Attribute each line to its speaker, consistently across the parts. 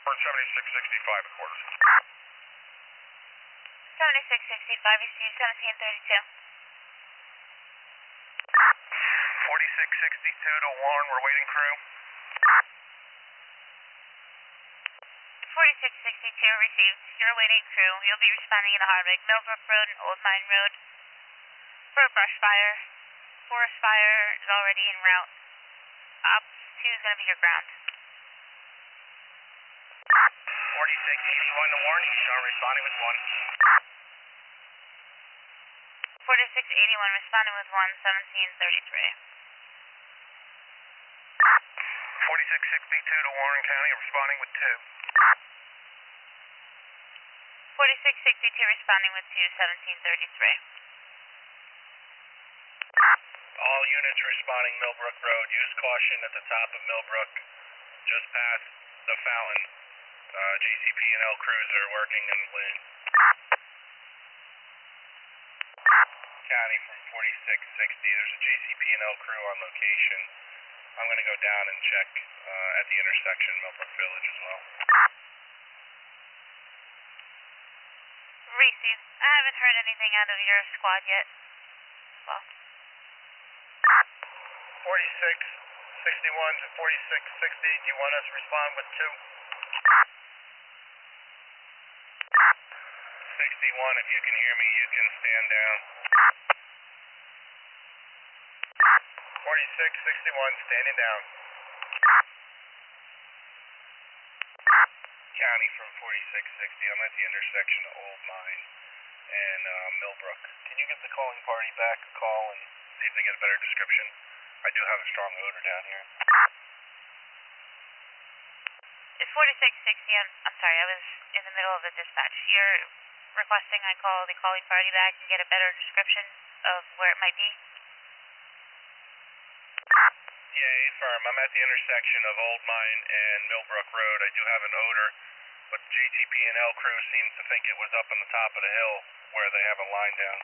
Speaker 1: Report 7665 at quarters.
Speaker 2: 7665, received 1732.
Speaker 1: 4662 to Warren, we're waiting crew.
Speaker 2: 4662, received. You're waiting crew. You'll be responding in Hardwick, Millbrook Road, and Old Mine Road for a brush fire. Forest fire is already en route. Ops 2 is going to be your ground.
Speaker 1: 4681 to Warren, you show responding with 1.
Speaker 2: 4681, responding with 1, 1733.
Speaker 1: 4662 to Warren County, responding with 2.
Speaker 2: 4662, responding with 2, 1733.
Speaker 1: All units responding Millbrook Road. Use caution at the top of Millbrook, just past the fountain. GCP&L crews are working in the lane. County from 4660. There's a GCP&L crew on location. I'm going to go down and check at the intersection, Millbrook Village as well.
Speaker 2: Received. I haven't heard anything out of your squad yet. Well.
Speaker 1: 4661 to 4660. Do you want us to respond with 2? 61, if you can hear me, you can stand down. 4661, standing down. County from 4660. I'm at the intersection of Old Mine and Millbrook. Can you get the calling party back a call and see if they get a better description? I do have a strong odor down here.
Speaker 2: It's 4660. I'm sorry, I was in the middle of a dispatch. You're requesting I call the calling party back and get a better description of where it might be?
Speaker 1: Yeah, affirm. I'm at the intersection of Old Mine and Millbrook Road. I do have an odor, but the GTP&L crew seems to think it was up on the top of the hill where they have a line down.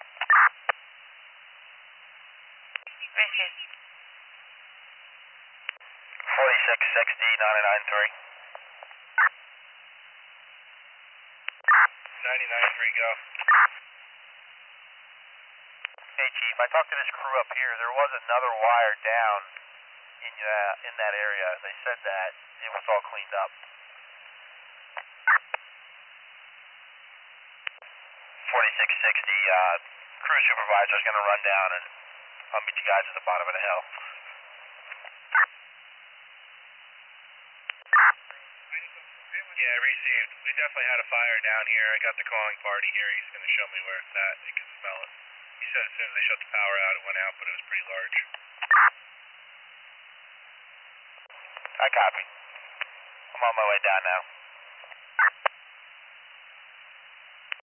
Speaker 2: Received.
Speaker 1: 4660, 993. 993, go.
Speaker 3: Hey Chief, I talked to this crew up here. There was another wire down in that area. They said that it was all cleaned up. 4660, crew supervisor's going to run down and I'll meet you guys at the bottom of the hill.
Speaker 1: Yeah, received. We definitely had a fire down here. I got the calling party here. He's going to show me where it's at. They can smell it. He said as soon as they shut the power out, it went out, but it was pretty large.
Speaker 3: I copy. I'm on my way down now.